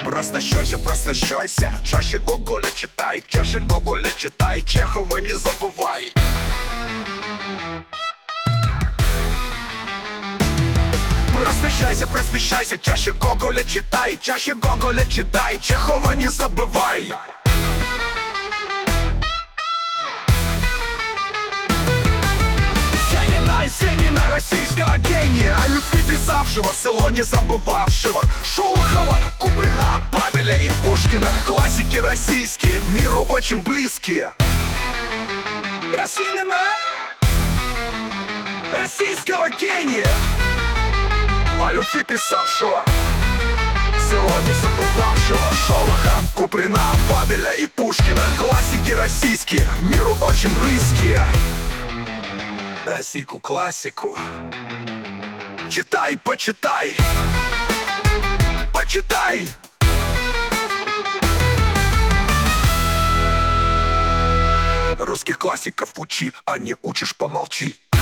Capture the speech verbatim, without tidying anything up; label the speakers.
Speaker 1: Просвещайся, просвещайся, чаще Гоголя читай, чаще Гоголя читай, Чехова не забывай. Просвещайся, просвещайся, чаще Гоголя читай, чаще Гоголя читай, Чехова не забывай. Есенина, Есенина, российского гения, о любви писавшего, село не забывавшего, Шолохова, Куприна, Павеля и Пушкина. Классики российские, миру очень близкие. Есенина, российского гения, о любви писавшего, село не забывавшего, Шолоха, Куприна, Павеля и Пушкина. Классики российские, миру очень близкие. Российку, классику читай, почитай, почитай. Русских классиков учи, а не учишь — помолчи.